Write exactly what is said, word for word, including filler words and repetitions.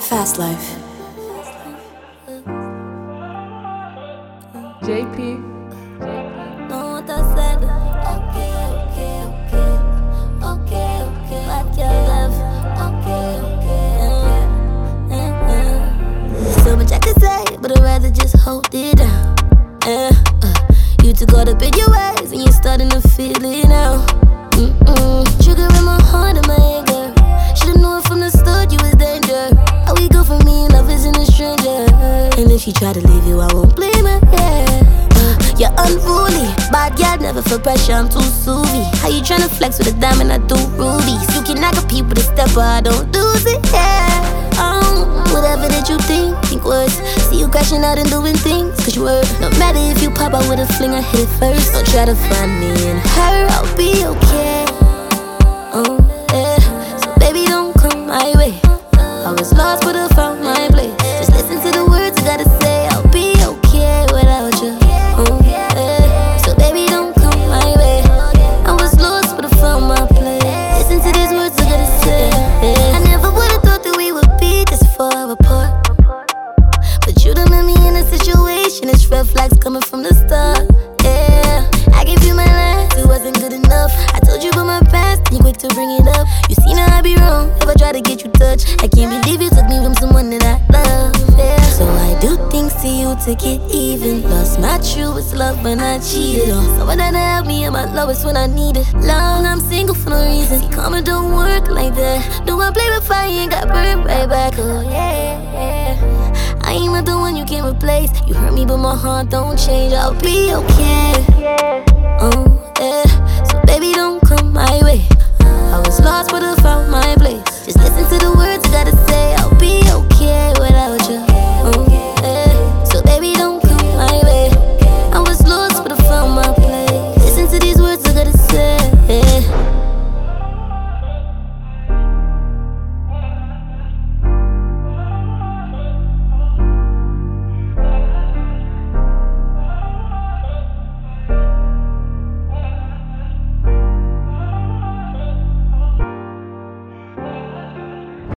Fast Life. J P. Know what I said? Okay, okay, okay. Okay, okay. Like your love. Okay, okay. Uh, uh, uh. So much I could say, but I'd rather just hold it down. Uh, uh. You took all up in your ways, and you're starting to feel it now. Mm-mm. Sugar in my heart and my anger. Should've known from the start you was danger. How we go from me and love is in a stranger. And if she try to leave you, I won't blame her, yeah. uh, You're unruly, bad girl, never feel pressure, I'm too soothing. How you tryna flex with a diamond, I do rubies. You cannot compete with a stepper, I don't lose it, yeah. um, Whatever that you think, think worse. See you crashing out and doing things, cause you hurt. No matter if you pop out with a fling, I hit it first. Don't try to find me in her, I'll be okay. Oh, yeah. So baby, don't come my way. I was lost but I found my place. Just listen to the words I gotta say. I'll be okay without you. Oh, yeah. So baby, don't come my way. I was lost but I found my place. Listen to these words I gotta say. I never would've thought that we would be this far apart, but you done met me in a situation. It's red flags coming from the start. Yeah, I gave you my last, it wasn't good enough. I told you about my past, and you quick to bring it up. You see now I be wrong if I try to get you touched. I can't believe you took me from someone that I love, yeah. So I do things to you to get even. Lost my truest love when I cheated on someone that helped me at my lowest when I needed. Long I'm single for no reason. See, karma don't work like that. Do I play with fire and got burned right back? Oh yeah, yeah. I ain't with the one you can't replace. You hurt me but my heart don't change. I'll be okay. Oh yeah. So baby, don't come my way. I was lost but I found my place.